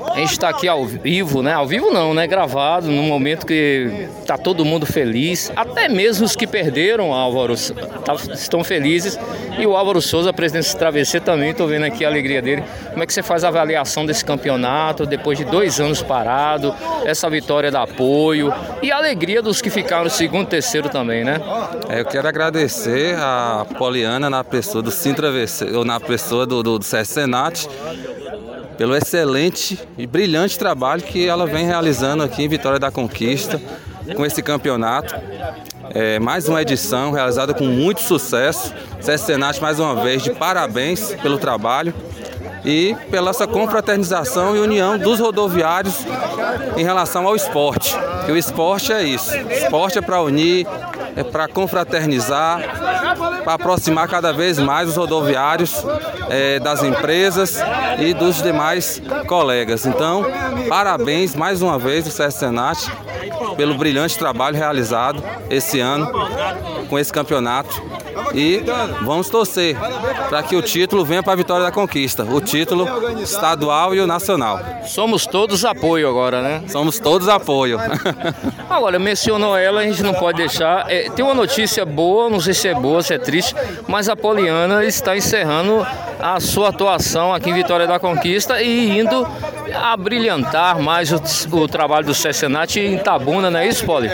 A gente está aqui ao vivo, né? Ao vivo não, né? Gravado, num momento que está todo mundo feliz. Até mesmo os que perderam, Álvaro, estão felizes. E o Álvaro Souza, presidente do Travesseiro, também. Estou vendo aqui a alegria dele. Como é que você faz a avaliação desse campeonato, depois de 2 anos parado, essa vitória da apoio e a alegria dos que ficaram no segundo e terceiro também, né? Eu quero agradecer a Poliana na pessoa do Sim Travesseiro, ou na pessoa do SESC Senat, pelo excelente e brilhante trabalho que ela vem realizando aqui em Vitória da Conquista, com esse campeonato. Mais uma edição realizada com muito sucesso. SESC Senat, mais uma vez, de parabéns pelo trabalho e pela essa confraternização e união dos rodoviários em relação ao esporte. Porque o esporte é isso. O esporte é para unir, é para confraternizar, para aproximar cada vez mais os rodoviários das empresas e dos demais colegas. Então, parabéns mais uma vez ao SESC Senat pelo brilhante trabalho realizado esse ano com esse campeonato. E vamos torcer para que o título venha para a Vitória da Conquista, o título estadual e o nacional. Somos todos apoio agora, né? Somos todos apoio. Agora, mencionou ela, a gente não pode deixar. Tem uma notícia boa, não sei se é boa, se é triste, mas a Poliana está encerrando a sua atuação aqui em Vitória da Conquista e indo a brilhantar mais o trabalho do SESC Senat em Itabuna, não é isso, Poli?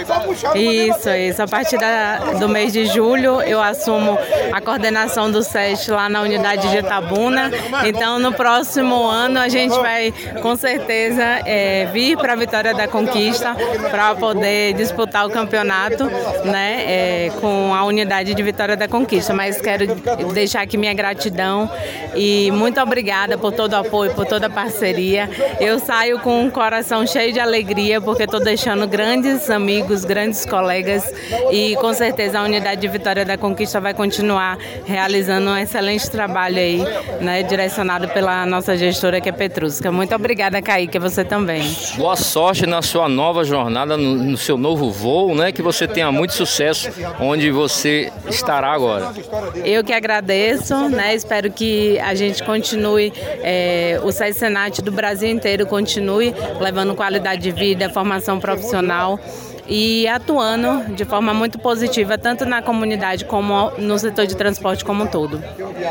Isso. A partir do mês de julho eu assumo a coordenação do SESC lá na unidade de Itabuna. Então, no próximo ano a gente vai, com certeza, vir para a Vitória da Conquista para poder disputar o campeonato, né, com a unidade de Vitória da Conquista. Mas quero deixar aqui minha gratidão e muito obrigada por todo o apoio, por toda a parceria. Eu saio com um coração cheio de alegria porque estou deixando grandes amigos, grandes colegas e com certeza a unidade de Vitória da Conquista vai continuar realizando um excelente trabalho aí, né, direcionado pela nossa gestora que é Petrusca. Muito obrigada, Kaique, você também. Boa sorte na sua nova jornada, no seu novo voo, né? Que você tenha muito sucesso onde você estará agora. Eu que agradeço, né? Espero que a gente continue, o SESC Senat do Brasil inteiro continue levando qualidade de vida, formação profissional e atuando de forma muito positiva tanto na comunidade como no setor de transporte como um todo.